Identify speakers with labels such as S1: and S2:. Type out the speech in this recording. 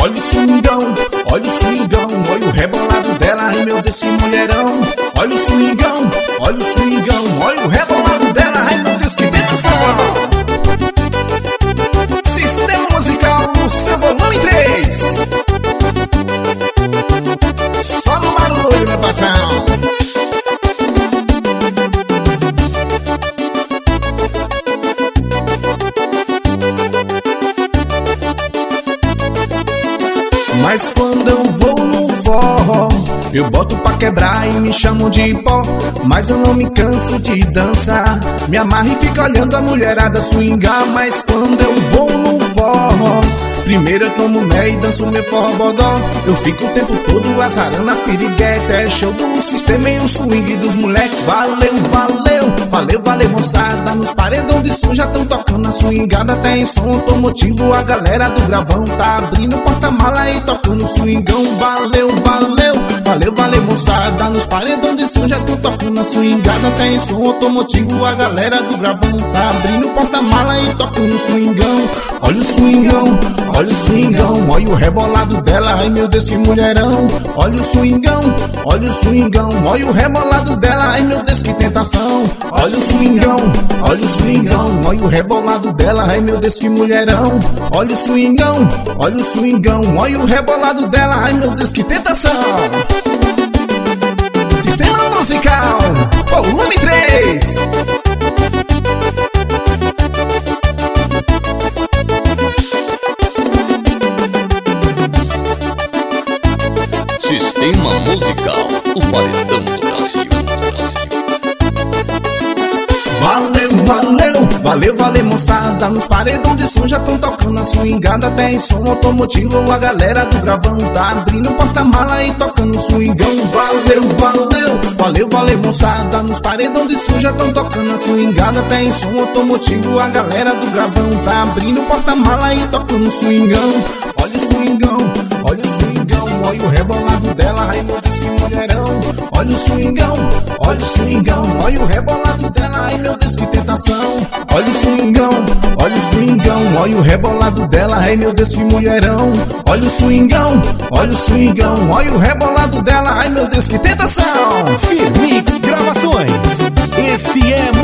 S1: olha o swingão, olha o swingão, olha o rebolado dela, ai meu Deus, que mulherão. Olha o swingão, olha o swingão, olha o rebolado dela, ai meu Deus, que tentação. Sistema musical no seu volume 3. Só no barulho, meu patrão. Mas quando eu vou no forró, eu boto pra quebrar e me chamam de pó. Mas eu não me canso de dançar, me amarro e fico olhando a mulherada swingar. Mas quando eu vou no forró, primeiro eu tomo mé e danço meu forró bodó. Eu fico o tempo todo azarando as piriguetas. É show do sistema e o swing dos moleques. Valeu, valeu, valeu, valeu moçada. Nos paredão de som já tão tocando a swingada. Até em som automotivo a galera do gravão tá abrindo porta-mala e tocando swingão. Valeu, valeu, valeu, valeu moçada. Nos paredão de som já tão tocando a swingada. Até em som automotivo a galera do gravão tá abrindo porta-mala e tocando swingão. Olha o swingão, olha o swingão, olha o rebolado dela, ai meu Deus, que mulherão. Olha o swingão, olha o swingão, olha o rebolado dela, ai meu Deus, que tentação. Olha o swingão, olha o swingão, olha o rebolado dela, ai meu Deus, que mulherão. Olha o swingão, olha o swingão, olha o rebolado dela, ai meu Deus, que tentação. Sistema musical, volume 3.
S2: Sistema musical, o paredão do Brasil.
S1: Valeu, valeu, valeu, valeu moçada. Nos paredão de som já tão tocando a swingada. Até em som automotivo a galera do gravão tá abrindo porta-mala e tocando swingão. Valeu, valeu, valeu, valeu moçada. Nos paredão de som já tão tocando a swingada. Até em som automotivo a galera do gravão tá abrindo porta-mala e tocando swingão. Olha o swingão, olha o swingão, olha o rebolado dela, ai meu Deus, que mulherão. Olha o swingão, olha o swingão, olha o rebolado dela, ai meu Deus, que tentação. Olha o swingão, olha o swingão, olha o rebolado dela, ai meu Deus, que mulherão. Olha o swingão, olha o swingão, olha o rebolado dela, ai meu Deus, que tentação.
S3: Firmix Gravações, esse é